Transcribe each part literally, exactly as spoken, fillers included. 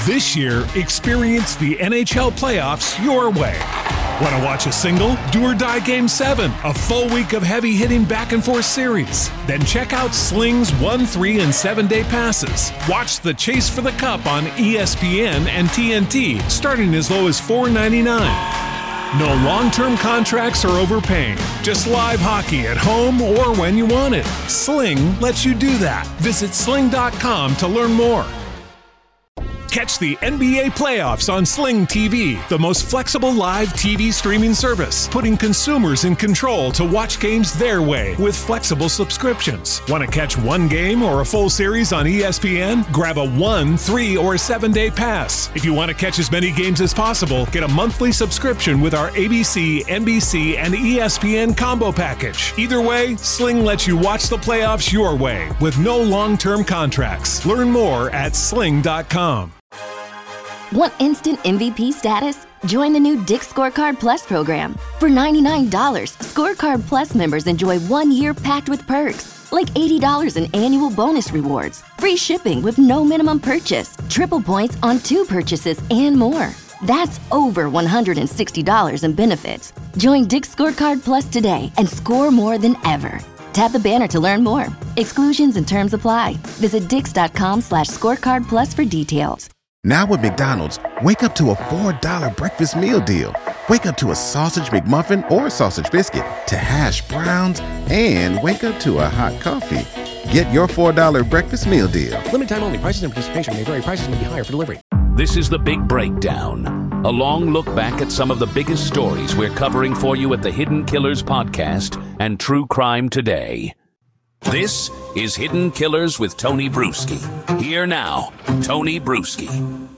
This year, experience the N H L playoffs your way. Want to watch a single? Do or Die Game seven, a full week of heavy-hitting back-and-forth series. Then check out Sling's one, three, and seven-day passes. Watch the Chase for the Cup on E S P N and T N T, starting as low as four ninety-nine. No long-term contracts or overpaying. Just live hockey at home or when you want it. Sling lets you do that. Visit sling dot com to learn more. Catch the N B A playoffs on Sling T V, the most flexible live T V streaming service, putting consumers in control to watch games their way with flexible subscriptions. Want to catch one game or a full series on E S P N? Grab a one, three, or seven-day pass. If you want to catch as many games as possible, get a monthly subscription with our A B C, N B C, and E S P N combo package. Either way, Sling lets you watch the playoffs your way with no long-term contracts. Learn more at sling dot com. Want instant M V P status? Join the new Dick's Scorecard Plus program. For ninety-nine dollars, Scorecard Plus members enjoy one year packed with perks, like eighty dollars in annual bonus rewards, free shipping with no minimum purchase, triple points on two purchases, and more. That's over one hundred sixty dollars in benefits. Join Dick's Scorecard Plus today and score more than ever. Tap the banner to learn more. Exclusions and terms apply. Visit dix.com slash scorecard plus for details. Now with McDonald's, wake up to a four dollar breakfast meal deal. Wake up to a sausage McMuffin or sausage biscuit, to hash browns, and wake up to a hot coffee. Get your four dollar breakfast meal deal. Limited time only. Prices and participation may vary. Prices may be higher for delivery. This is The Big Breakdown, a long look back at some of the biggest stories we're covering for you at the Hidden Killers podcast and True Crime Today. This is Hidden Killers with Tony Bruschi. Here now, Tony Bruschi.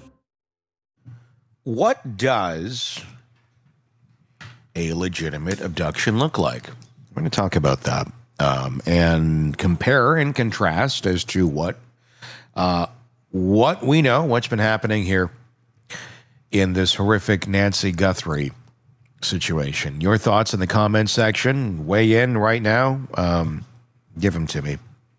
What does a legitimate abduction look like? We're going to talk about that um, and compare and contrast as to what uh, what we know, what's been happening here in this horrific Nancy Guthrie situation. Your thoughts in the comments section. Weigh in right now. Um, give them to me.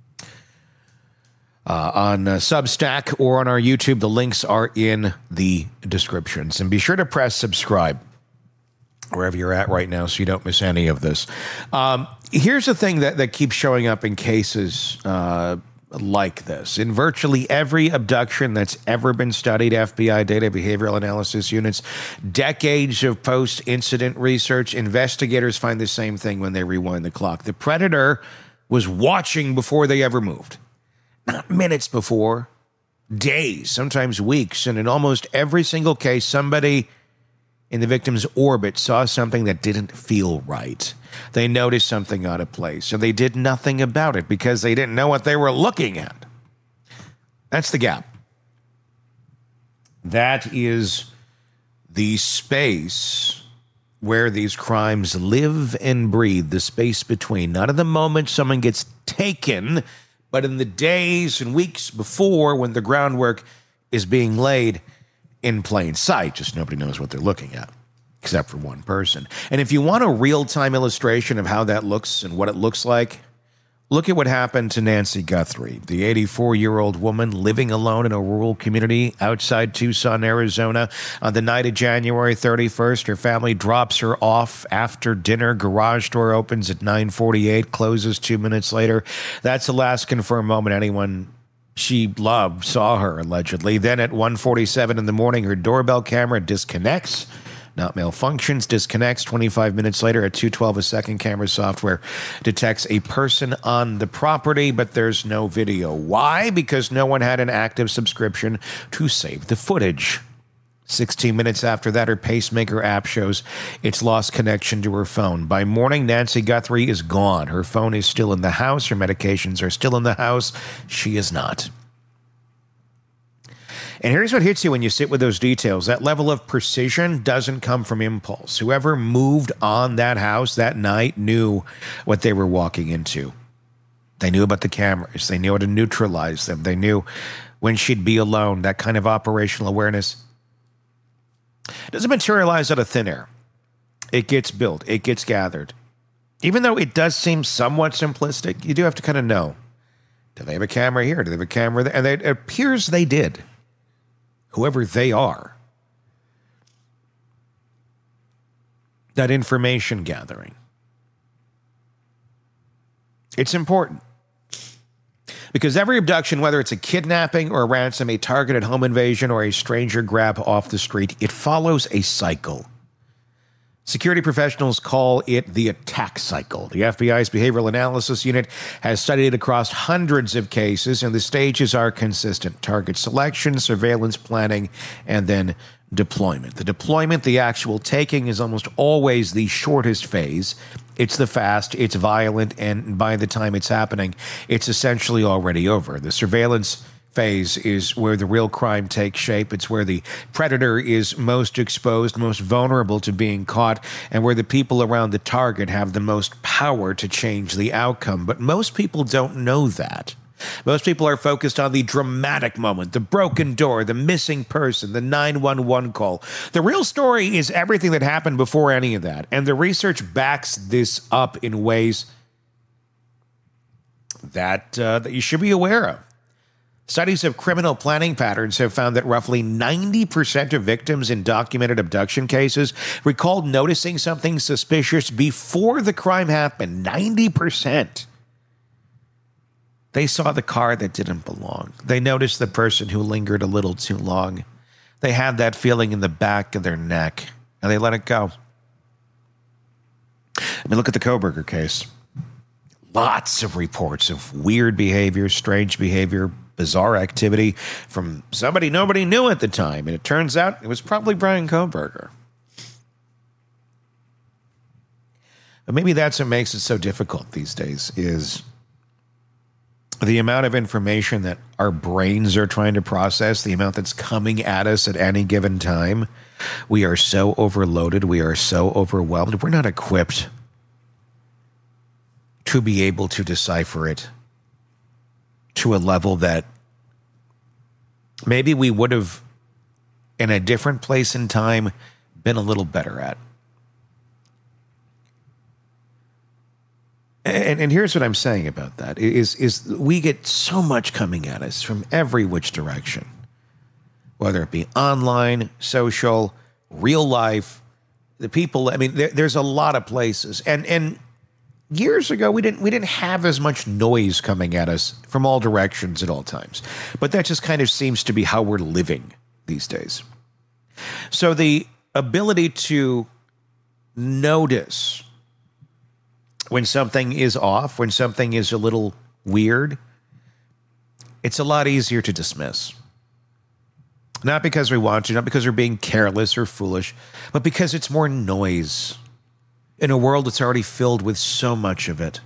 Uh, on uh, Substack or on our YouTube, the links are in the descriptions. And be sure to press subscribe wherever you're at right now so you don't miss any of this. Um, here's the thing that, that keeps showing up in cases uh, like this. In virtually every abduction that's ever been studied, F B I data behavioral analysis units, decades of post-incident research, investigators find the same thing when they rewind the clock. The predator was watching before they ever moved. Not minutes before, days, sometimes weeks. And in almost every single case, somebody in the victim's orbit saw something that didn't feel right. They noticed something out of place, and they did nothing about it because they didn't know what they were looking at. That's the gap. That is the space where these crimes live and breathe, the space between. Not in the moment someone gets taken, but in the days and weeks before when the groundwork is being laid in plain sight. Just nobody knows what they're looking at, except for one person. And if you want a real-time illustration of how that looks and what it looks like, look at what happened to Nancy Guthrie, the eighty-four-year-old woman living alone in a rural community outside Tucson, Arizona. On the night of January thirty-first, her family drops her off after dinner. Garage door opens at nine forty-eight, closes two minutes later. That's the last confirmed moment anyone she loved saw her, allegedly. Then at one forty-seven in the morning, her doorbell camera disconnects. Not malfunctions, disconnects. twenty-five minutes later at two twelve, a second camera software detects a person on the property, but there's no video. Why? Because no one had an active subscription to save the footage. sixteen minutes after that, her pacemaker app shows it's lost connection to her phone. By morning, Nancy Guthrie is gone. Her phone is still in the house. Her medications are still in the house. She is not. And here's what hits you when you sit with those details. That level of precision doesn't come from impulse. Whoever moved on that house that night knew what they were walking into. They knew about the cameras. They knew how to neutralize them. They knew when she'd be alone. That kind of operational awareness doesn't materialize out of thin air. It gets built. It gets gathered. Even though it does seem somewhat simplistic, you do have to kind of know. Do they have a camera here? Do they have a camera there? And it appears they did. whoever they are, that information gathering. It's important. Because every abduction, whether it's a kidnapping or a ransom, a targeted home invasion, or a stranger grab off the street, it follows a cycle. Security professionals call it the attack cycle. The F B I's Behavioral Analysis Unit has studied it across hundreds of cases, and the stages are consistent: target selection, surveillance planning, and then deployment. The deployment, the actual taking, is almost always the shortest phase. It's the fast, it's violent, and by the time it's happening, it's essentially already over. The surveillance phase is where the real crime takes shape. It's where the predator is most exposed, most vulnerable to being caught, and where the people around the target have the most power to change the outcome. But most people don't know that. Most people are focused on the dramatic moment, the broken door, the missing person, the nine one one call. The real story is everything that happened before any of that, and the research backs this up in ways that, uh, that you should be aware of. Studies of criminal planning patterns have found that roughly ninety percent of victims in documented abduction cases recalled noticing something suspicious before the crime happened. ninety percent. They saw the car that didn't belong. They noticed the person who lingered a little too long. They had that feeling in the back of their neck, and they let it go. I mean, look at the Kohberger case. Lots of reports of weird behavior, strange behavior, bizarre activity from somebody nobody knew at the time. And it turns out it was probably Brian Kohberger. But maybe that's what makes it so difficult these days, is the amount of information that our brains are trying to process, the amount that's coming at us at any given time. We are so overloaded. We are so overwhelmed. We're not equipped to be able to decipher it to a level that maybe we would have, in a different place in time, been a little better at. And, and here's what I'm saying about that, is, is we get so much coming at us from every which direction, whether it be online, social, real life, the people. I mean, there, there's a lot of places. And and years ago, we didn't we didn't have as much noise coming at us from all directions at all times. But that just kind of seems to be how we're living these days. So the ability to notice when something is off, when something is a little weird, it's a lot easier to dismiss. Not because we want to, not because we're being careless or foolish, but because it's more noise in a world that's already filled with so much of it.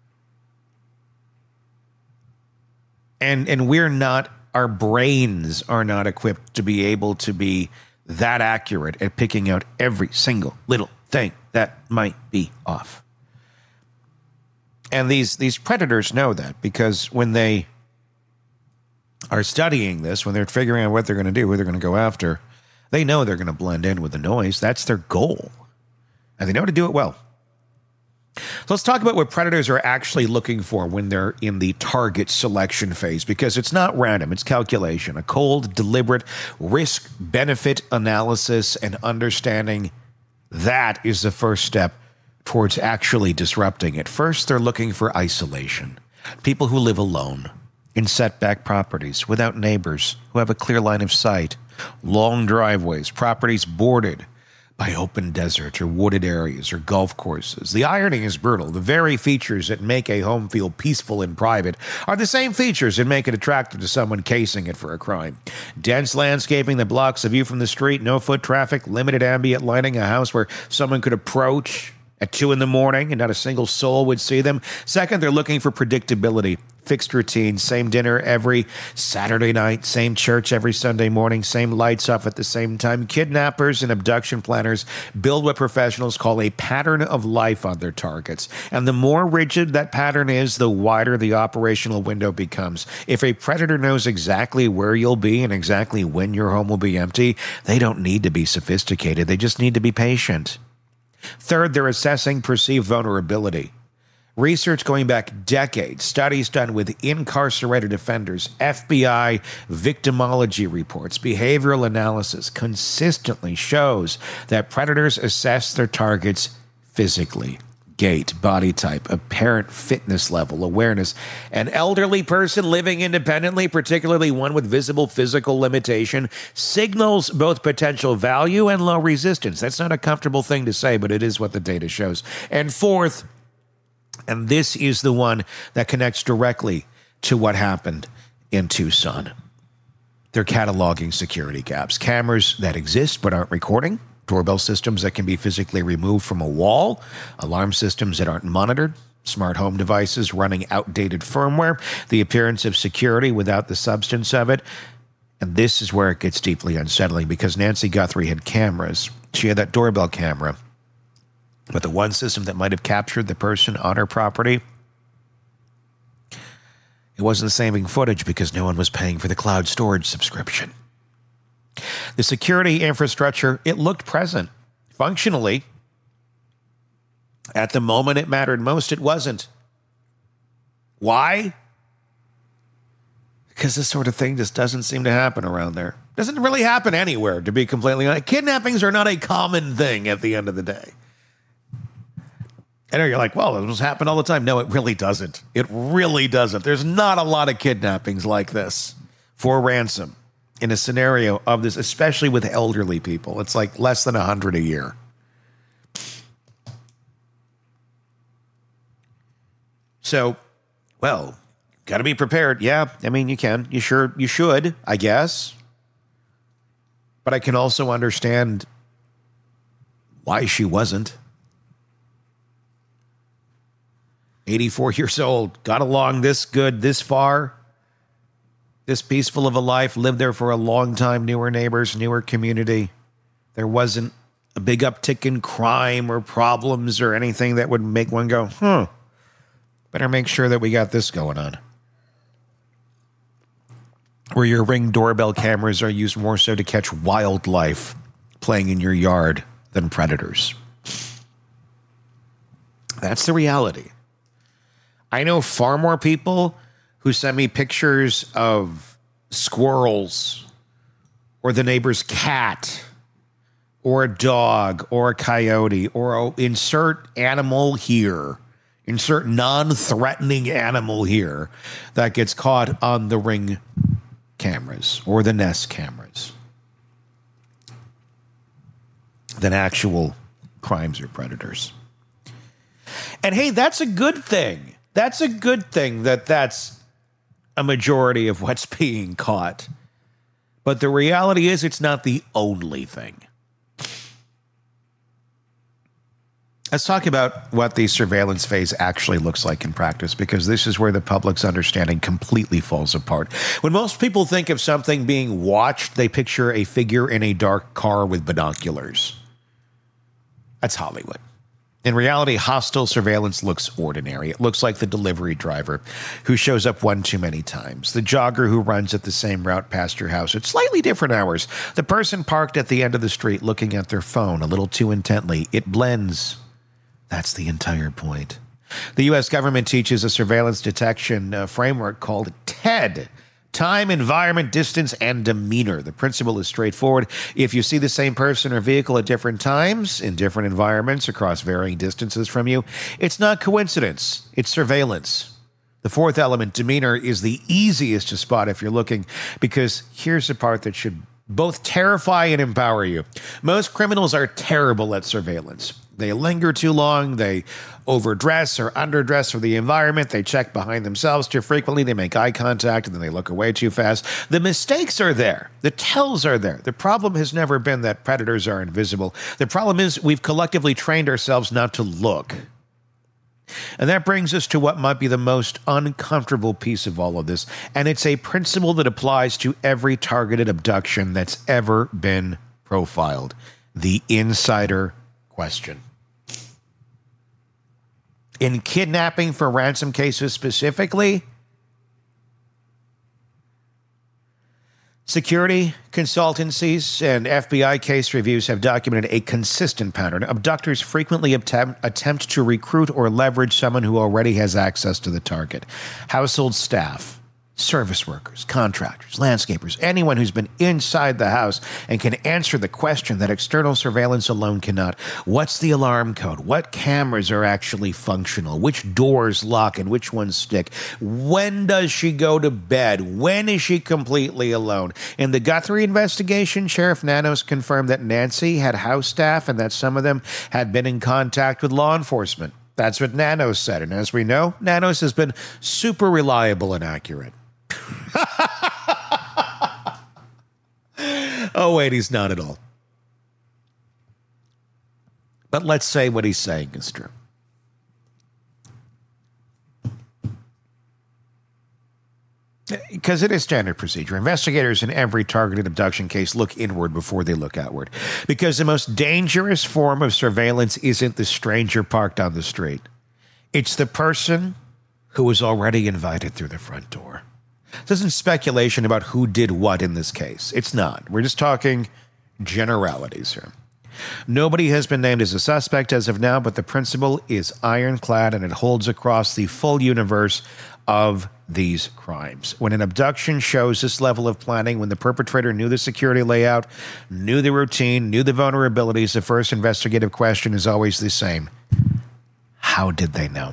And and we're not, our brains are not equipped to be able to be that accurate at picking out every single little thing that might be off. And these these predators know that, because when they are studying this, when they're figuring out what they're going to do, who they're going to go after, they know they're going to blend in with the noise. That's their goal. And they know how to do it well. So let's talk about what predators are actually looking for when they're in the target selection phase, because it's not random, it's calculation, a cold, deliberate risk-benefit analysis, and understanding that is the first step towards actually disrupting it. First, they're looking for isolation. People who live alone, in setback properties, without neighbors, who have a clear line of sight, long driveways, properties bordered by open desert or wooded areas or golf courses. The irony is brutal. The very features that make a home feel peaceful and private are the same features that make it attractive to someone casing it for a crime. Dense landscaping that blocks the view from the street, no foot traffic, limited ambient lighting, a house where someone could approach at two in the morning and not a single soul would see them. Second, they're looking for predictability. Fixed routine, same dinner every Saturday night, same church every Sunday morning, same lights off at the same time. Kidnappers and abduction planners build what professionals call a pattern of life on their targets. And the more rigid that pattern is, the wider the operational window becomes. If a predator knows exactly where you'll be and exactly when your home will be empty, they don't need to be sophisticated. They just need to be patient. Third, they're assessing perceived vulnerability. Research going back decades, studies done with incarcerated offenders, F B I victimology reports, behavioral analysis consistently shows that predators assess their targets physically. Gait, body type, apparent fitness level, awareness. An elderly person living independently, particularly one with visible physical limitation, signals both potential value and low resistance. That's not a comfortable thing to say, but it is what the data shows. And fourth, and this is the one that connects directly to what happened in Tucson. They're cataloging security gaps. Cameras that exist but aren't recording. Doorbell systems that can be physically removed from a wall. Alarm systems that aren't monitored. Smart home devices running outdated firmware. The appearance of security without the substance of it. And this is where it gets deeply unsettling because Nancy Guthrie had cameras. She had that doorbell camera. But the one system that might have captured the person on her property, it wasn't saving footage because no one was paying for the cloud storage subscription. The security infrastructure, it looked present. Functionally, at the moment it mattered most, it wasn't. Why? Because this sort of thing just doesn't seem to happen around there. Doesn't really happen anywhere, to be completely honest. Kidnappings are not a common thing at the end of the day. I know you're like, well, it must happen all the time. No, it really doesn't. It really doesn't. There's not a lot of kidnappings like this for ransom in a scenario of this, especially with elderly people. It's like less than one hundred a year. So, well, got to be prepared. Yeah, I mean, you can. You sure, you should, I guess. But I can also understand why she wasn't. eighty-four years old, got along this good, this far, this peaceful of a life, lived there for a long time, newer neighbors, newer community. There wasn't a big uptick in crime or problems or anything that would make one go, huh, better make sure that we got this going on. Where your Ring doorbell cameras are used more so to catch wildlife playing in your yard than predators. That's the reality. I know far more people who send me pictures of squirrels or the neighbor's cat or a dog or a coyote or a, insert animal here, insert non-threatening animal here that gets caught on the Ring cameras or the Nest cameras than actual crimes or predators. And hey, that's a good thing. That's a good thing that that's a majority of what's being caught. But the reality is it's not the only thing. Let's talk about what the surveillance phase actually looks like in practice, because this is where the public's understanding completely falls apart. When most people think of something being watched, they picture a figure in a dark car with binoculars. That's Hollywood. In reality, hostile surveillance looks ordinary. It looks like the delivery driver who shows up one too many times, the jogger who runs at the same route past your house at slightly different hours, the person parked at the end of the street looking at their phone a little too intently. It blends. That's the entire point. The U S government teaches a surveillance detection uh, framework called TED. Time, environment, distance, and demeanor. The principle is straightforward. If you see the same person or vehicle at different times, in different environments, across varying distances from you, it's not coincidence. It's surveillance. The fourth element, demeanor, is the easiest to spot if you're looking, because here's the part that should both terrify and empower you. Most criminals are terrible at surveillance. They linger too long, they overdress or underdress for the environment, they check behind themselves too frequently, they make eye contact, and then they look away too fast. The mistakes are there. The tells are there. The problem has never been that predators are invisible. The problem is we've collectively trained ourselves not to look. And that brings us to what might be the most uncomfortable piece of all of this, and it's a principle that applies to every targeted abduction that's ever been profiled: the insider question. In kidnapping for ransom cases specifically, Security consultancies and F B I case reviews have documented a consistent pattern. Abductors frequently attempt, attempt to recruit or leverage someone who already has access to the target. Household staff, service workers, contractors, landscapers, anyone who's been inside the house and can answer the question that external surveillance alone cannot. What's the alarm code? What cameras are actually functional? Which doors lock and which ones stick? When does she go to bed? When is she completely alone? In the Guthrie investigation, Sheriff Nanos confirmed that Nancy had house staff and that some of them had been in contact with law enforcement. That's what Nanos said. And as we know, Nanos has been super reliable and accurate. Oh, wait, he's not at all. But let's say what he's saying is true. Because it is standard procedure. Investigators in every targeted abduction case look inward before they look outward. Because the most dangerous form of surveillance isn't the stranger parked on the street. It's the person who was already invited through the front door. This isn't speculation about who did what in this case. It's not. We're just talking generalities here. Nobody has been named as a suspect as of now, but the principle is ironclad and it holds across the full universe of these crimes. When an abduction shows this level of planning, when the perpetrator knew the security layout, knew the routine, knew the vulnerabilities, the first investigative question is always the same. How did they know?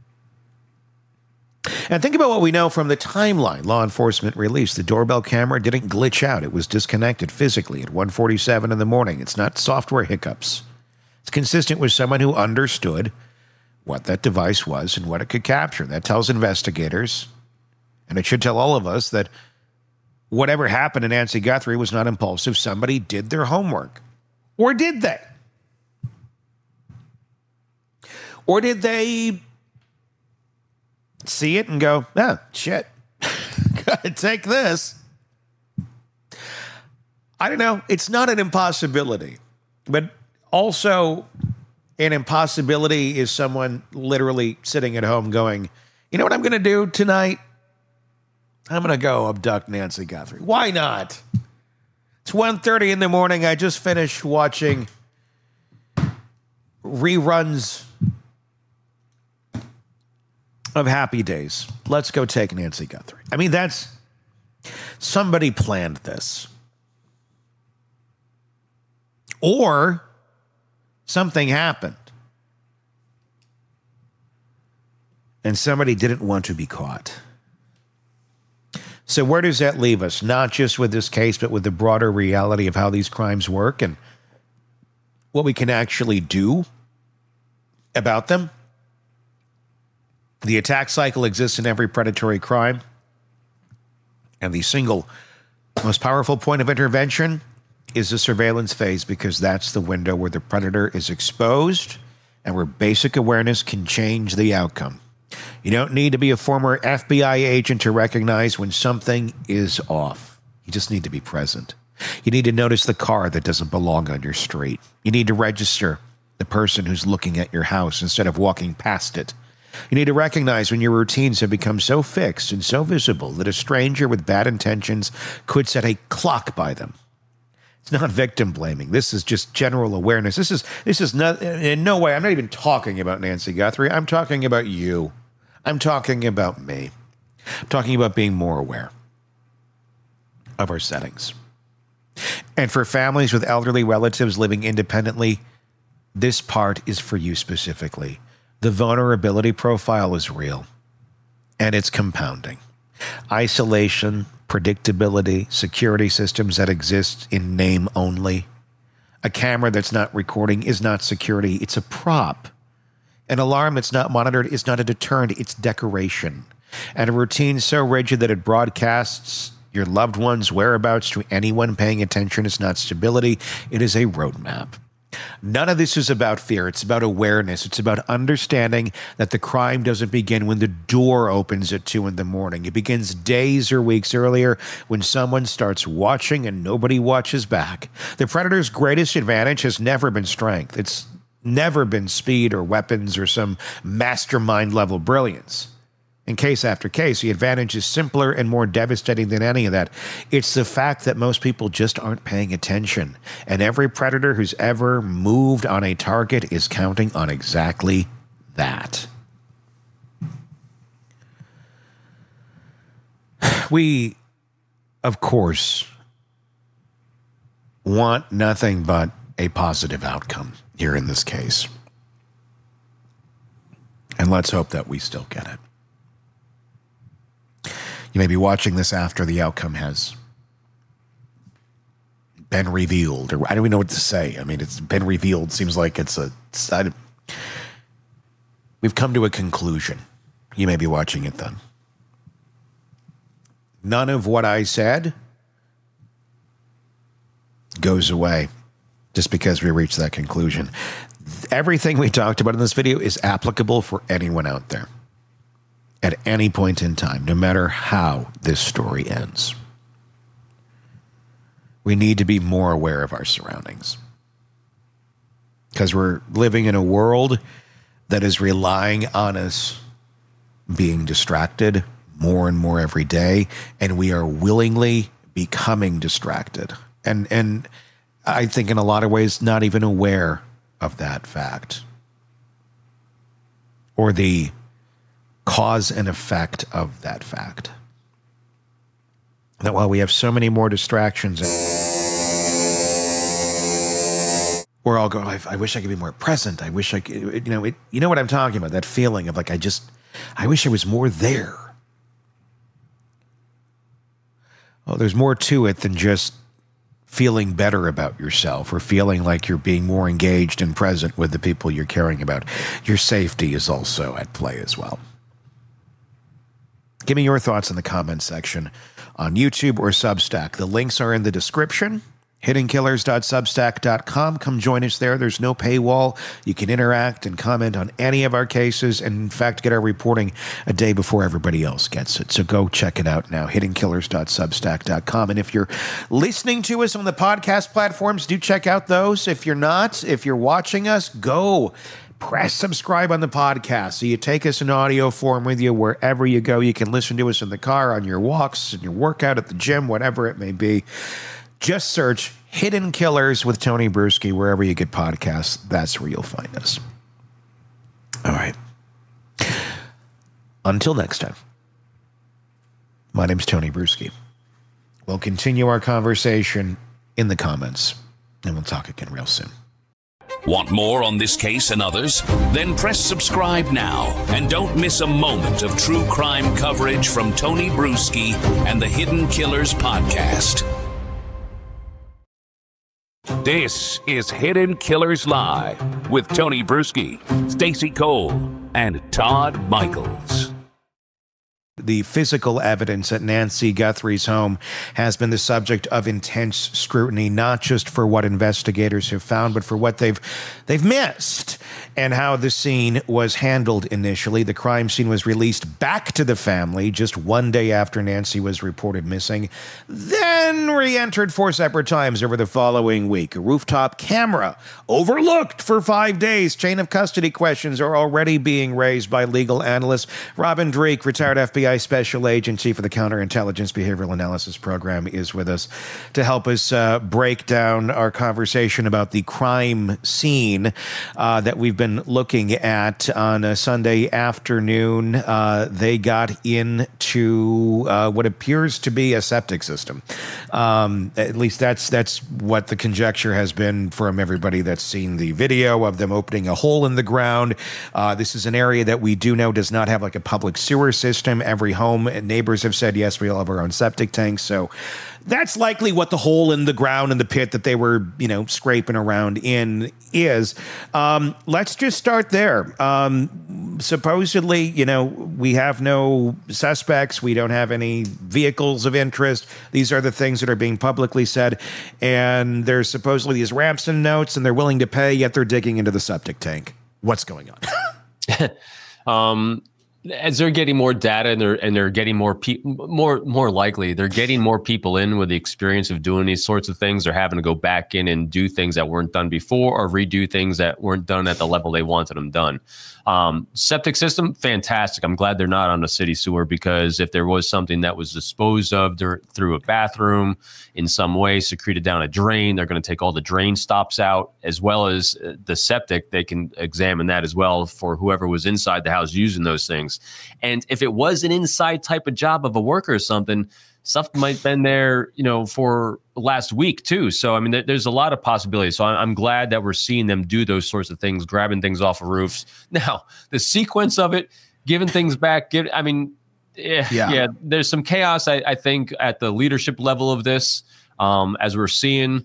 And think about what we know from the timeline law enforcement released. The doorbell camera didn't glitch out. It was disconnected physically at one forty-seven in the morning. It's not software hiccups. It's consistent with someone who understood what that device was and what it could capture. That tells investigators, and it should tell all of us, that whatever happened to Nancy Guthrie was not impulsive. Somebody did their homework. Or did they? Or did they see it and go, oh, shit, gotta take this? I don't know. It's not an impossibility, but also an impossibility is someone literally sitting at home going, you know what I'm going to do tonight? I'm going to go abduct Nancy Guthrie. Why not? It's one thirty in the morning. I just finished watching reruns of Happy Days. Let's go take Nancy Guthrie. I mean, that's... somebody planned this. Or something happened. And somebody didn't want to be caught. So where does that leave us? Not just with this case, but with the broader reality of how these crimes work and what we can actually do about them. The attack cycle exists in every predatory crime. And the single most powerful point of intervention is the surveillance phase, because that's the window where the predator is exposed and where basic awareness can change the outcome. You don't need to be a former F B I agent to recognize when something is off. You just need to be present. You need to notice the car that doesn't belong on your street. You need to register the person who's looking at your house instead of walking past it. You need to recognize when your routines have become so fixed and so visible that a stranger with bad intentions could set a clock by them. It's not victim blaming. This is just general awareness. This is this is not in no way. I'm not even talking about Nancy Guthrie. I'm talking about you. I'm talking about me. I'm talking about being more aware of our settings. And for families with elderly relatives living independently, this part is for you specifically. The vulnerability profile is real, and it's compounding. Isolation, predictability, security systems that exist in name only. A camera that's not recording is not security, it's a prop. An alarm that's not monitored is not a deterrent, it's decoration. And a routine so rigid that it broadcasts your loved one's whereabouts to anyone paying attention is not stability, it is a roadmap. None of this is about fear. It's about awareness. It's about understanding that the crime doesn't begin when the door opens at two in the morning. It begins days or weeks earlier when someone starts watching and nobody watches back. The predator's greatest advantage has never been strength. It's never been speed or weapons or some mastermind level brilliance. in case after case. The advantage is simpler and more devastating than any of that. It's the fact that most people just aren't paying attention. And every predator who's ever moved on a target is counting on exactly that. We, of course, want nothing but a positive outcome here in this case. And let's hope that we still get it. You may be watching this after the outcome has been revealed, or I don't even know what to say. I mean, it's been revealed. Seems like it's a... It's, I, we've come to a conclusion. You may be watching it then. None of what I said goes away just because we reached that conclusion. Everything we talked about in this video is applicable for anyone out there at any point in time, no matter how this story ends. We need to be more aware of our surroundings because we're living in a world that is relying on us being distracted more and more every day, and we are willingly becoming distracted. And and I think in a lot of ways not even aware of that fact or the cause and effect of that fact. That while we have so many more distractions, we're all going, I, I wish I could be more present. I wish I could, you know, it, you know what I'm talking about, that feeling of like, I just, I wish I was more there. Oh, there's more to it than just feeling better about yourself or feeling like you're being more engaged and present with the people you're caring about. Your safety is also at play as well. Give me your thoughts in the comments section on YouTube or Substack. The links are in the description. hidden killers dot substack dot com. Come join us there. There's no paywall. You can interact and comment on any of our cases and, in fact, get our reporting a day before everybody else gets it. So go check it out now, hidden killers dot substack dot com. And if you're listening to us on the podcast platforms, do check out those. If you're not, if you're watching us, go press subscribe on the podcast so you take us in audio form with you wherever you go. You can listen to us in the car, on your walks, in your workout, at the gym, whatever it may be. Just search Hidden Killers with Tony Bruschi wherever you get podcasts. That's where you'll find us. All right. Until next time, my name's Tony Bruschi. We'll continue our conversation in the comments, and we'll talk again real soon. Want more on this case and others? Then press subscribe now and don't miss a moment of true crime coverage from Tony Bruschi and the Hidden Killers podcast. This is Hidden Killers Live with Tony Bruschi, Stacey Cole, and Todd Michaels. The physical evidence at Nancy Guthrie's home has been the subject of intense scrutiny, not just for what investigators have found, but for what they've they've missed and how the scene was handled initially. The crime scene was released back to the family just one day after Nancy was reported missing, then re-entered four separate times over the following week. A rooftop camera overlooked for five days. Chain of custody questions are already being raised by legal analyst Robin Dreeke, retired F B I Special Agent, Chief of the Counterintelligence Behavioral Analysis Program, is with us to help us uh, break down our conversation about the crime scene uh, that we've been looking at on a Sunday afternoon. Uh, they got into uh, what appears to be a septic system. Um, at least that's that's what the conjecture has been from everybody that's seen the video of them opening a hole in the ground. Uh, this is an area that we do know does not have like a public sewer system. Every home and neighbors have said, yes, we all have our own septic tanks. So that's likely what the hole in the ground in the pit that they were, you know, scraping around in is. Um, let's just start there. Um, supposedly, you know, we have no suspects. We don't have any vehicles of interest. These are the things that are being publicly said. And there's supposedly these Ramson notes and they're willing to pay, yet they're digging into the septic tank. What's going on? um, as they're getting more data and they're and they're getting more people, more more likely they're getting more people in with the experience of doing these sorts of things. They're having to go back in and do things that weren't done before, or redo things that weren't done at the level they wanted them done. Um, septic system, fantastic. I'm glad they're not on the city sewer, because if there was something that was disposed of dur- through a bathroom in some way, secreted down a drain, they're going to take all the drain stops out, as well as the septic. They can examine that as well for whoever was inside the house using those things. And if it was an inside type of job of a worker or something, stuff might have been there, you know, for last week too. So, I mean, there, there's a lot of possibilities. So I'm glad that we're seeing them do those sorts of things, grabbing things off of roofs. Now, the sequence of it, giving things back, give, I mean, eh, yeah. yeah, there's some chaos, I, I think, at the leadership level of this, um, as we're seeing.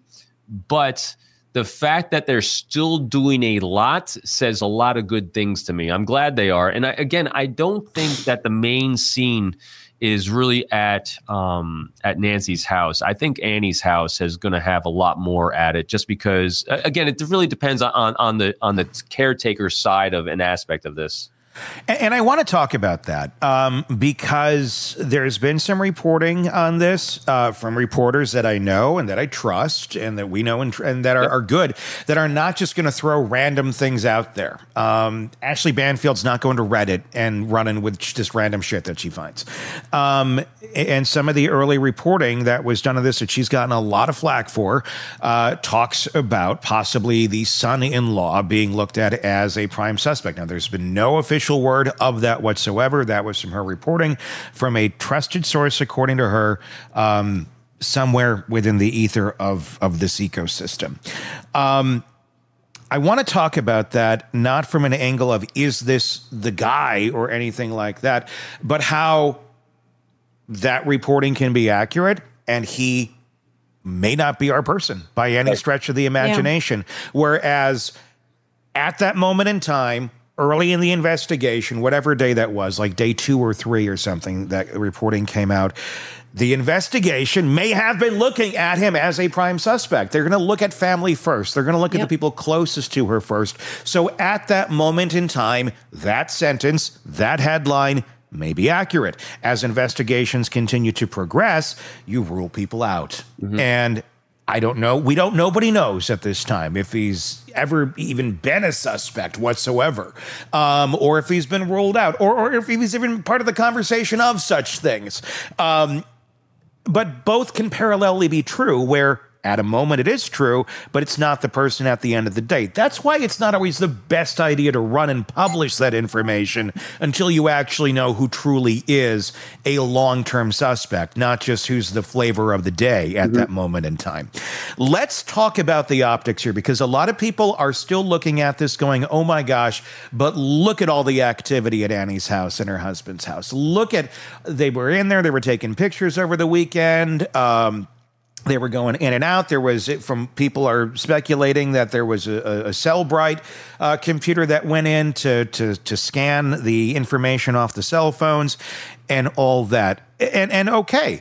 But the fact that they're still doing a lot says a lot of good things to me. I'm glad they are. And I, again, I don't think that the main scene is really at um, at Nancy's house. I think Annie's house is going to have a lot more at it, just because, again, it really depends on on the on the caretaker side of an aspect of this. And, and I want to talk about that um, because there's been some reporting on this uh, from reporters that I know and that I trust and that we know and, and that are, are good, that are not just going to throw random things out there. Um, Ashley Banfield's not going to Reddit and running with just random shit that she finds. Um, and some of the early reporting that was done on this that she's gotten a lot of flack for uh, talks about possibly the son-in-law being looked at as a prime suspect. Now, there's been no official word of that whatsoever. That was from her reporting from a trusted source, according to her, um, somewhere within the ether of, of this ecosystem. Um, I want to talk about that, not from an angle of, is this the guy or anything like that, but how that reporting can be accurate and he may not be our person by any stretch of the imagination. Yeah. Whereas at that moment in time, early in the investigation, whatever day that was, like day two or three or something, that reporting came out, the investigation may have been looking at him as a prime suspect. They're going to look at family first. They're going to look yep. at the people closest to her first. So at that moment in time, that sentence, that headline may be accurate. As investigations continue to progress, you rule people out. Mm-hmm. And I don't know. We don't, nobody knows at this time if he's ever even been a suspect whatsoever, um, or if he's been ruled out, or, or if he's even part of the conversation of such things. Um, but both can parallelly be true, where at a moment it is true, but it's not the person at the end of the day. That's why it's not always the best idea to run and publish that information until you actually know who truly is a long-term suspect, not just who's the flavor of the day at mm-hmm. that moment in time. Let's talk about the optics here, because a lot of people are still looking at this going, oh my gosh, but look at all the activity at Annie's house and her husband's house. Look at, they were in there, they were taking pictures over the weekend, um, they were going in and out. There was, from people are speculating that there was a, a Cellbrite uh, computer that went in to, to to scan the information off the cell phones and all that. And and okay,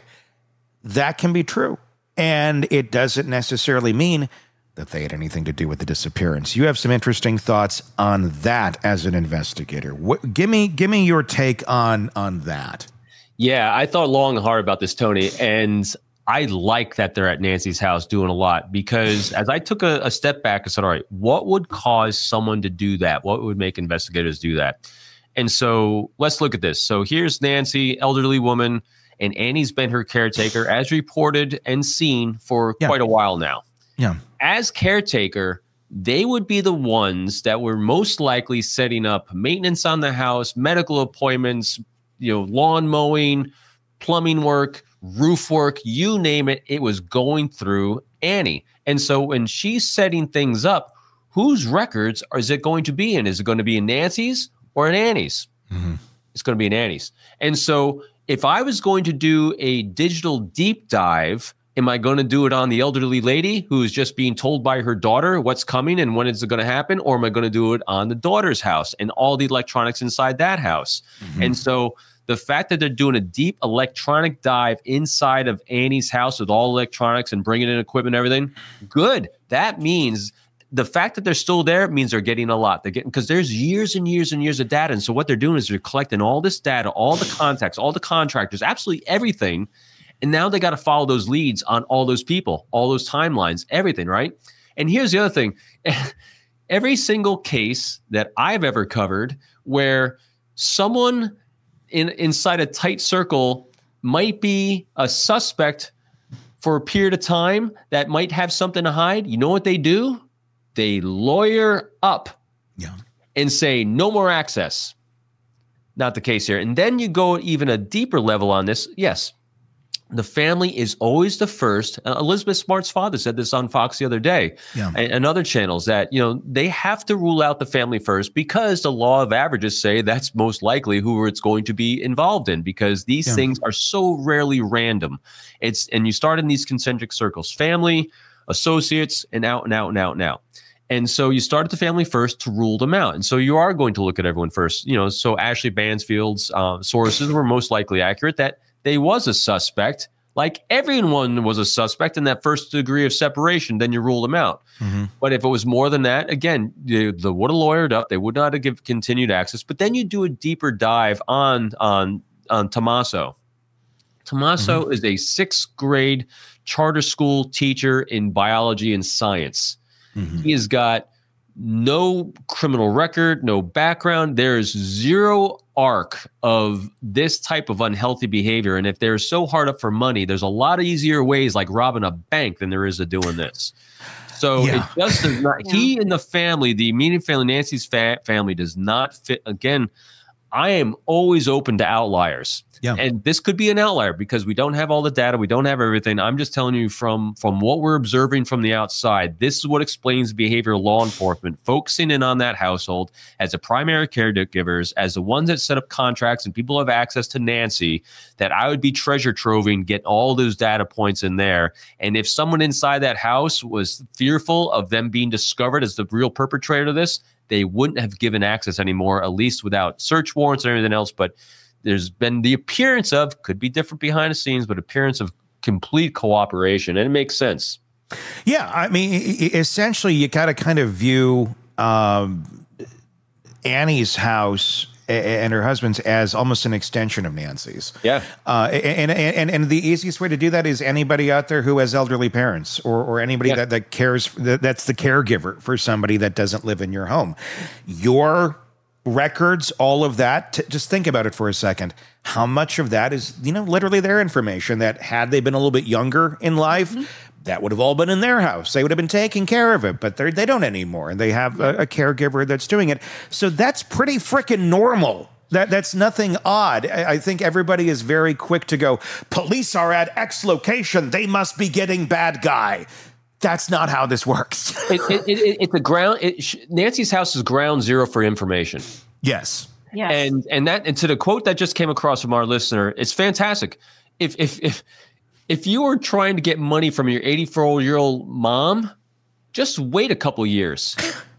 that can be true. And it doesn't necessarily mean that they had anything to do with the disappearance. You have some interesting thoughts on that as an investigator. What, give me give me your take on on that. Yeah, I thought long and hard about this, Tony, and I like that they're at Nancy's house doing a lot, because as I took a, a step back and said, all right, what would cause someone to do that? What would make investigators do that? And so let's look at this. So here's Nancy, elderly woman, and Annie's been her caretaker, as reported and seen for yeah. quite a while now. Yeah. As caretaker, they would be the ones that were most likely setting up maintenance on the house, medical appointments, you know, lawn mowing, plumbing work, roof work, you name it, it was going through Annie. And so when she's setting things up, whose records is it going to be in? Is it going to be in Nancy's or in Annie's? Mm-hmm. It's going to be in Annie's. And so if I was going to do a digital deep dive, am I going to do it on the elderly lady who is just being told by her daughter what's coming and when is it going to happen? Or am I going to do it on the daughter's house and all the electronics inside that house? Mm-hmm. And so the fact that they're doing a deep electronic dive inside of Annie's house with all electronics and bringing in equipment and everything, good. That means the fact that they're still there means they're getting a lot. They're getting, because there's years and years and years of data. And so what they're doing is they're collecting all this data, all the contacts, all the contractors, absolutely everything. And now they got to follow those leads on all those people, all those timelines, everything, right? And here's the other thing. Every single case that I've ever covered where someone in inside a tight circle might be a suspect for a period of time that might have something to hide, you know what they do? They lawyer up yeah. and say, no more access. Not the case here. And then you go even a deeper level on this. Yes, the family is always the first. Uh, Elizabeth Smart's father said this on Fox the other day, yeah. and, and other channels, that, you know, they have to rule out the family first because the law of averages say that's most likely who it's going to be involved in, because these yeah. things are so rarely random. It's and you start in these concentric circles: family, associates, and out and out and out and out. And so you start at the family first to rule them out. And so you are going to look at everyone first. You know, so Ashley Bansfield's uh, sources were most likely accurate that they was a suspect, like everyone was a suspect in that first degree of separation, then you rule them out. Mm-hmm. But if it was more than that, again, they, they would have lawyered up. They would not have give continued access. But then you do a deeper dive on, on, on Tommaso. Tommaso mm-hmm. is a sixth grade charter school teacher in biology and science. Mm-hmm. He has got no criminal record, no background. There's zero arc of this type of unhealthy behavior. And if they're so hard up for money, there's a lot of easier ways, like robbing a bank, than there is of doing this. So yeah. it just does not, yeah. he and the family, the immediate family, Nancy's fa- family does not fit. Again, I am always open to outliers. Yeah. And this could be an outlier because we don't have all the data. We don't have everything. I'm just telling you from, from what we're observing from the outside, this is what explains behavior law enforcement focusing in on that household as the primary caregivers, as the ones that set up contracts, and people have access to Nancy, that I would be treasure troving, get all those data points in there. And if someone inside that house was fearful of them being discovered as the real perpetrator of this, they wouldn't have given access anymore, at least without search warrants and everything else. But there's been the appearance of, could be different behind the scenes, but appearance of complete cooperation. And it makes sense. Yeah. I mean, essentially, you got to kind of view um, Annie's house and her husband's as almost an extension of Nancy's. Yeah. Uh, and, and, and the easiest way to do that is anybody out there who has elderly parents, or, or anybody yeah. that, that cares, that, that's the caregiver for somebody that doesn't live in your home. Your records, all of that, t- just think about it for a second. How much of that is, you know, literally their information that, had they been a little bit younger in life, mm-hmm. that would have all been in their house. They would have been taking care of it, but they they don't anymore. And they have a, a caregiver that's doing it. So that's pretty freaking normal. That That's nothing odd. I, I think everybody is very quick to go, police are at X location, they must be getting bad guy. That's not how this works. it, it, it, it's a ground. It, sh- Nancy's house is ground zero for information. Yes. Yes. And and that and to the quote that just came across from our listener, it's fantastic. If if if if you are trying to get money from your eighty-four-year-old mom, just wait a couple years.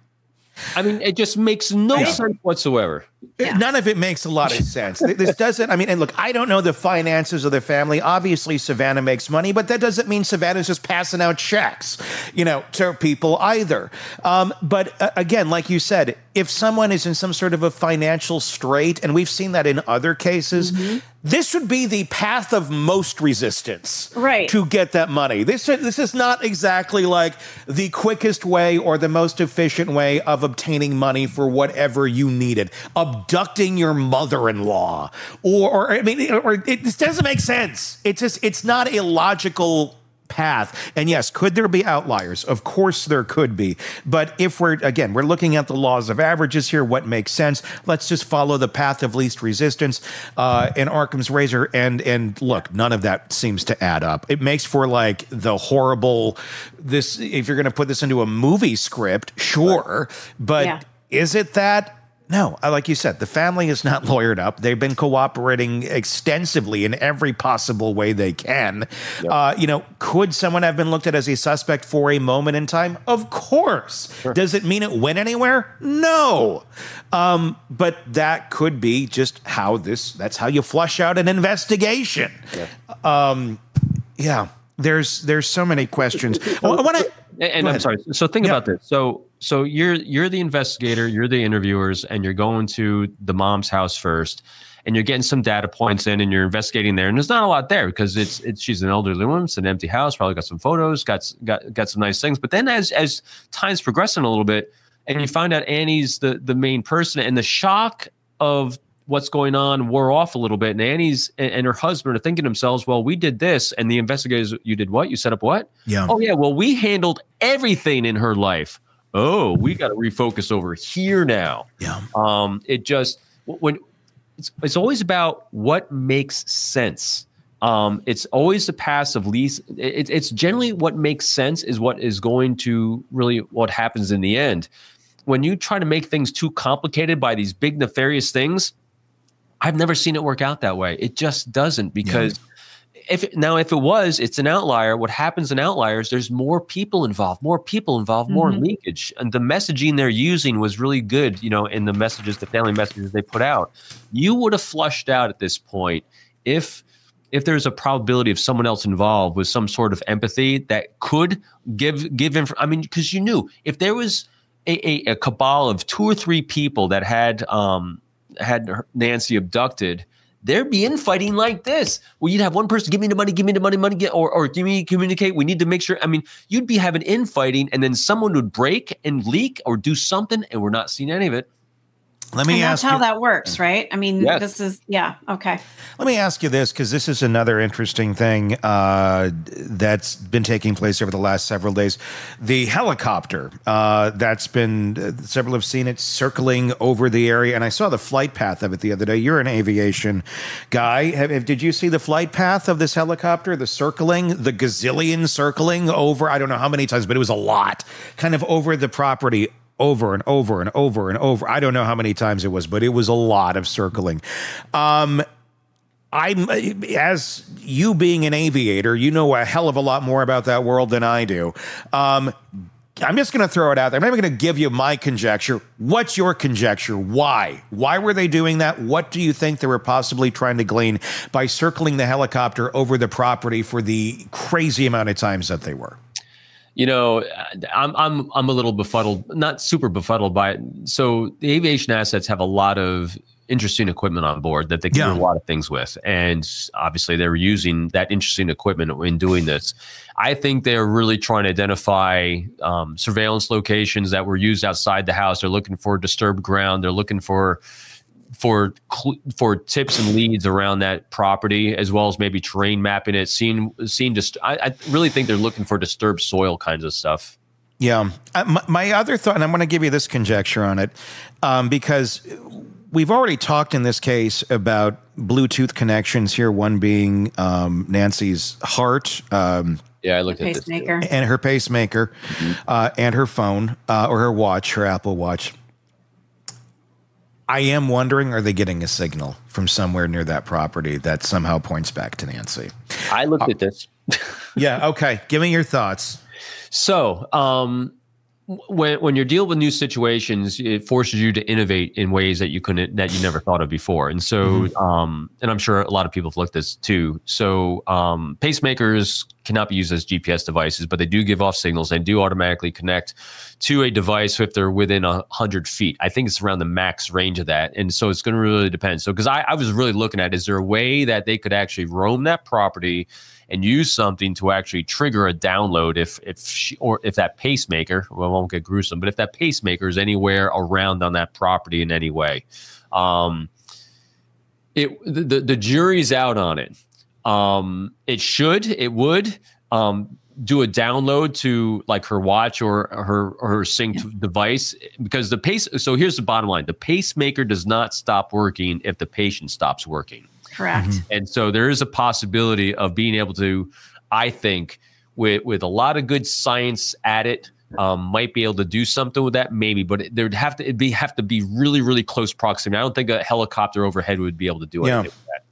I mean, it just makes no yeah. sense whatsoever. Yeah. None of it makes a lot of sense. This doesn't, I mean, and look, I don't know the finances of the family. Obviously, Savannah makes money, but that doesn't mean Savannah's just passing out checks, you know, to people either. Um, but uh, again, like you said, if someone is in some sort of a financial strait, and we've seen that in other cases, mm-hmm. this would be the path of most resistance right. to get that money. This, this is not exactly like the quickest way or the most efficient way of obtaining money for whatever you needed. Abducting your mother-in-law, or, or I mean, or it just doesn't make sense. It's just, it's not a logical path. And yes, could there be outliers? Of course there could be. But if we're, again, we're looking at the laws of averages here, what makes sense? Let's just follow the path of least resistance uh, in Occam's razor. And, and look, none of that seems to add up. It makes for like the horrible, this, if you're going to put this into a movie script, sure. But yeah. is it that? No, like you said, the family is not lawyered up. They've been cooperating extensively in every possible way they can. Yep. Uh, you know, could someone have been looked at as a suspect for a moment in time? Of course. Sure. Does it mean it went anywhere? No. Um, but that could be just how this, that's how you flush out an investigation. Yep. Um, yeah, there's there's so many questions. So, I want to... And I'm sorry. So think yeah. about this. So so you're you're the investigator, you're the interviewers, and you're going to the mom's house first, and you're getting some data points in, and you're investigating there. And there's not a lot there because it's it's she's an elderly woman, it's an empty house, probably got some photos, got got got some nice things. But then as as time's progressing a little bit, and you find out Annie's the the main person, and the shock of what's going on wore off a little bit. And Annie's and, and her husband are thinking to themselves, well, we did this. And the investigators, you did what? You set up what? Yeah. Oh, yeah. Well, we handled everything in her life. Oh, we got to refocus over here now. Yeah. Um, it just, when it's, it's always about what makes sense. Um, it's always the path of least. It, it's generally what makes sense is what is going to really what happens in the end. When you try to make things too complicated by these big nefarious things, I've never seen it work out that way. It just doesn't, because yeah. if it, now if it was, it's an outlier. What happens in outliers, there's more people involved, more people involved, more mm-hmm. leakage. And the messaging they're using was really good, you know, in the messages, the family messages they put out. You would have flushed out at this point if if there's a probability of someone else involved with some sort of empathy that could give give inf- I mean, because you knew if there was a, a, a cabal of two or three people that had um had Nancy abducted, there'd be infighting like this. Well, you'd have one person, give me the money, give me the money, money, get, or, or give me communicate. We need to make sure. I mean, you'd be having infighting, and then someone would break and leak or do something, and we're not seeing any of it. Let me and ask that's how you, that works, right? I mean, yes. this is, yeah, okay. Let me ask you this, because this is another interesting thing uh, that's been taking place over the last several days. The helicopter uh, that's been, uh, several have seen it circling over the area, and I saw the flight path of it the other day. You're an aviation guy. Have, have, did you see the flight path of this helicopter, the circling, the gazillion circling over, I don't know how many times, but it was a lot, kind of over the property, over and over and over and over. I don't know how many times it was, but it was a lot of circling. Um, I'm, as you being an aviator, you know a hell of a lot more about that world than I do. Um, I'm just going to throw it out there. I'm not even going to give you my conjecture. What's your conjecture? Why? Why were they doing that? What do you think they were possibly trying to glean by circling the helicopter over the property for the crazy amount of times that they were? You know, I'm I'm I'm a little befuddled, not super befuddled by it. So the aviation assets have a lot of interesting equipment on board that they can yeah. do a lot of things with, and obviously they're using that interesting equipment in doing this. I think they're really trying to identify um, surveillance locations that were used outside the house. They're looking for disturbed ground. They're looking for for for tips and leads around that property, as well as maybe terrain mapping it, seeing, seeing dist- I, I really think they're looking for disturbed soil kinds of stuff. Yeah. Uh, my, my other thought, and I'm going to give you this conjecture on it, um, because we've already talked in this case about Bluetooth connections here, one being um, Nancy's heart. Um, yeah, I looked at pacemaker. this. And her pacemaker, mm-hmm. uh, and her phone, uh, or her watch, her Apple Watch. I am wondering, are they getting a signal from somewhere near that property that somehow points back to Nancy? I looked uh, at this. Yeah, okay. Give me your thoughts. So, um, when when you're dealing with new situations, it forces you to innovate in ways that you couldn't, that you never thought of before. And so, mm-hmm. um, and I'm sure a lot of people have looked at this too. So, um, pacemakers cannot be used as G P S devices, but they do give off signals. They do automatically connect to a device if they're within a hundred feet. I think it's around the max range of that. And so it's going to really depend. So, because I, I was really looking at, is there a way that they could actually roam that property and use something to actually trigger a download if if she, or if that pacemaker, well, I won't get gruesome, but if that pacemaker is anywhere around on that property in any way, um, it the the jury's out on it. Um, it should, it would um, do a download to like her watch or her or her synced yeah. device, because the pace. So here's the bottom line: the pacemaker does not stop working if the patient stops working. Correct. Mm-hmm. And so there is a possibility of being able to, I think, with with a lot of good science at it, um, might be able to do something with that, maybe. But it, there'd have to it'd be have to be really, really close proximity. I don't think a helicopter overhead would be able to do yeah. anything with that.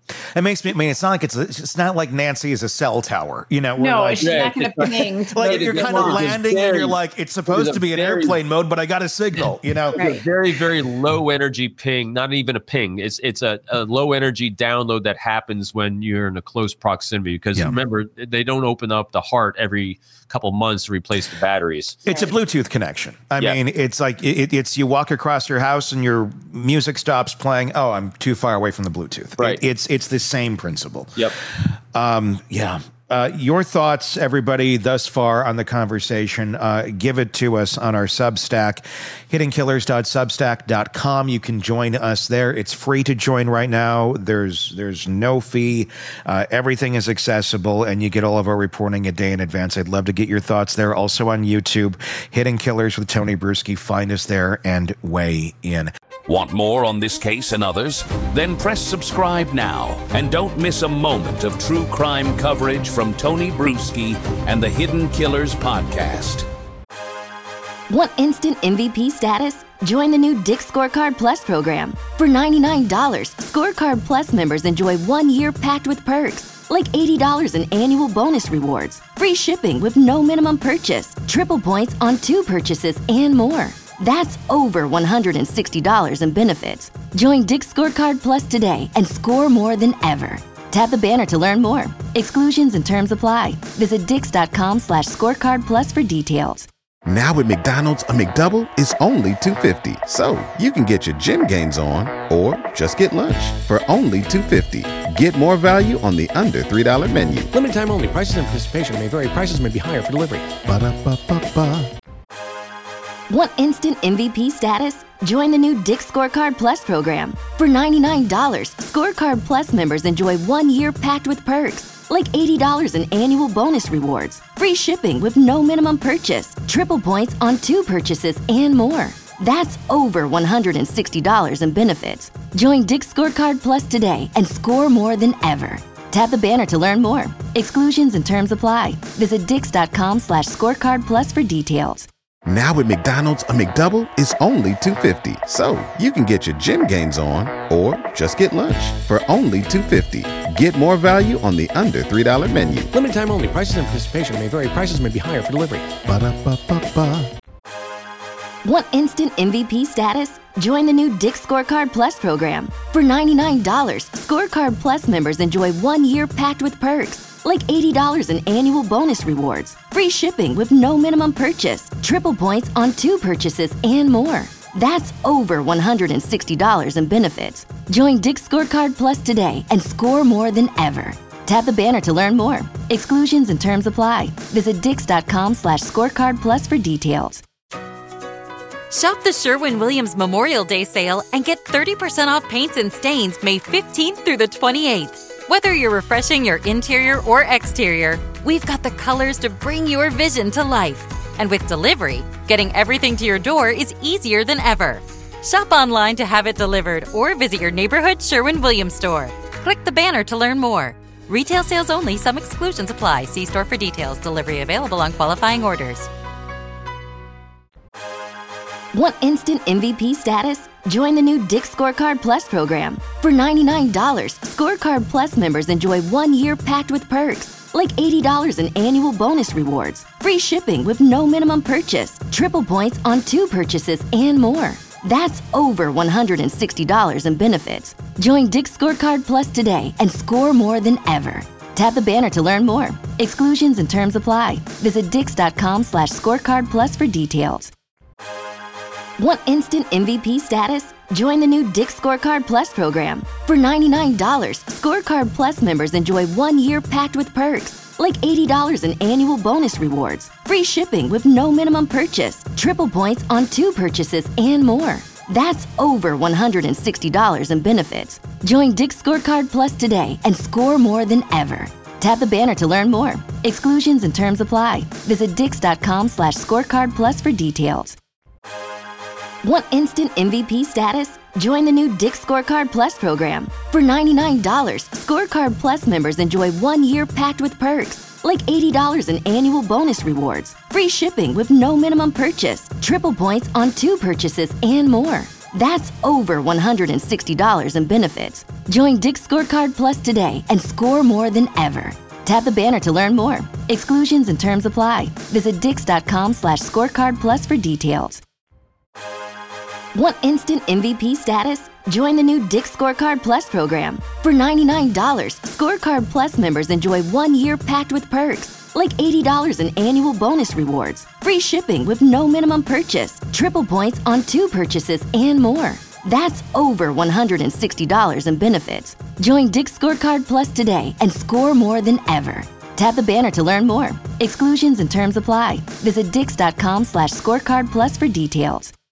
It makes me. I mean, it's not like it's. A, it's not like Nancy is a cell tower. You know. No, like, she's not going to ping. Like you're kind of landing, and you're like, it's supposed to be an very, airplane mode, but I got a signal. You know. Right. Very, very low energy ping. Not even a ping. It's it's a, a low energy download that happens when you're in a close proximity. Because Yeah. remember, they don't open up the heart every couple months to replace the batteries. It's a Bluetooth connection. I Yeah. mean, it's like it, it's you walk across your house and your music stops playing. Oh, I'm too far away from the Bluetooth. Right. It, it's it's the same principle. Yep. Um, yeah. Uh, your thoughts, everybody, thus far on the conversation, uh, give it to us on our Substack, hidden killers dot substack dot com. You can join us there. It's free to join right now. There's there's no fee. Uh, everything is accessible, and you get all of our reporting a day in advance. I'd love to get your thoughts there. Also on YouTube, Hidden Killers with Tony Bruschi. Find us there and weigh in. Want more on this case and others? Then press subscribe now and don't miss a moment of true crime coverage from Tony Bruschi and the Hidden Killers podcast. Want instant M V P status? Join the new Dick's Scorecard Plus program. For ninety-nine dollars, Scorecard Plus members enjoy one year packed with perks, like eighty dollars in annual bonus rewards, free shipping with no minimum purchase, triple points on two purchases, and more. That's over one hundred sixty dollars in benefits. Join Dick's Scorecard Plus today and score more than ever. Tap the banner to learn more. Exclusions and terms apply. Visit dix.com slash scorecard plus for details. Now at McDonald's, a McDouble is only two dollars and fifty cents. So you can get your gym gains on or just get lunch for only two dollars and fifty cents. Get more value on the under three dollar menu. Limited time only. Prices and participation may vary. Prices may be higher for delivery. Ba-da-ba-ba-ba. Want instant M V P status? Join the new Dick's Scorecard Plus program. For ninety-nine dollars, Scorecard Plus members enjoy one year packed with perks, like eighty dollars in annual bonus rewards, free shipping with no minimum purchase, triple points on two purchases, and more. That's over one hundred sixty dollars in benefits. Join Dick's Scorecard Plus today and score more than ever. Tap the banner to learn more. Exclusions and terms apply. Visit dix.com slash scorecard plus for details. Now at McDonald's, a McDouble is only two dollars and fifty cents. So you can get your gym gains on or just get lunch for only two dollars and fifty cents. Get more value on the under three dollar menu. Limited time only. Prices and participation may vary. Prices may be higher for delivery. Ba-da-ba-ba-ba. Want instant M V P status? Join the new Dick's Scorecard Plus program. For ninety-nine dollars, Scorecard Plus members enjoy one year packed with perks, like eighty dollars in annual bonus rewards, free shipping with no minimum purchase, triple points on two purchases, and more. That's over one hundred sixty dollars in benefits. Join Dick's Scorecard Plus today and score more than ever. Tap the banner to learn more. Exclusions and terms apply. Visit dix.com slash scorecard plus for details. Shop the Sherwin-Williams Memorial Day sale and get thirty percent off paints and stains May fifteenth through the twenty-eighth. Whether you're refreshing your interior or exterior, we've got the colors to bring your vision to life. And with delivery, getting everything to your door is easier than ever. Shop online to have it delivered or visit your neighborhood Sherwin-Williams store. Click the banner to learn more. Retail sales only. Some exclusions apply. See store for details. Delivery available on qualifying orders. Want instant M V P status? Join the new Dick's Scorecard Plus program. For ninety-nine dollars, Scorecard Plus members enjoy one year packed with perks, like eighty dollars in annual bonus rewards, free shipping with no minimum purchase, triple points on two purchases, and more. That's over one hundred sixty dollars in benefits. Join Dick's Scorecard Plus today and score more than ever. Tap the banner to learn more. Exclusions and terms apply. Visit dix.com slash scorecard plus for details. Want instant M V P status? Join the new Dick's Scorecard Plus program. For ninety-nine dollars, Scorecard Plus members enjoy one year packed with perks, like eighty dollars in annual bonus rewards, free shipping with no minimum purchase, triple points on two purchases, and more. That's over one hundred sixty dollars in benefits. Join Dick's Scorecard Plus today and score more than ever. Tap the banner to learn more. Exclusions and terms apply. Visit dix.com slash scorecard plus for details. Want instant M V P status? Join the new Dick's Scorecard Plus program. For ninety-nine dollars, Scorecard Plus members enjoy one year packed with perks, like eighty dollars in annual bonus rewards, free shipping with no minimum purchase, triple points on two purchases, and more. That's over one hundred sixty dollars in benefits. Join Dick's Scorecard Plus today and score more than ever. Tap the banner to learn more. Exclusions and terms apply. Visit dix.com slash scorecard plus for details. Want instant M V P status? Join the new Dick's Scorecard Plus program. For ninety-nine dollars, Scorecard Plus members enjoy one year packed with perks, like eighty dollars in annual bonus rewards, free shipping with no minimum purchase, triple points on two purchases, and more. That's over one hundred sixty dollars in benefits. Join Dick's Scorecard Plus today and score more than ever. Tap the banner to learn more. Exclusions and terms apply. Visit dix.com slash scorecard plus for details.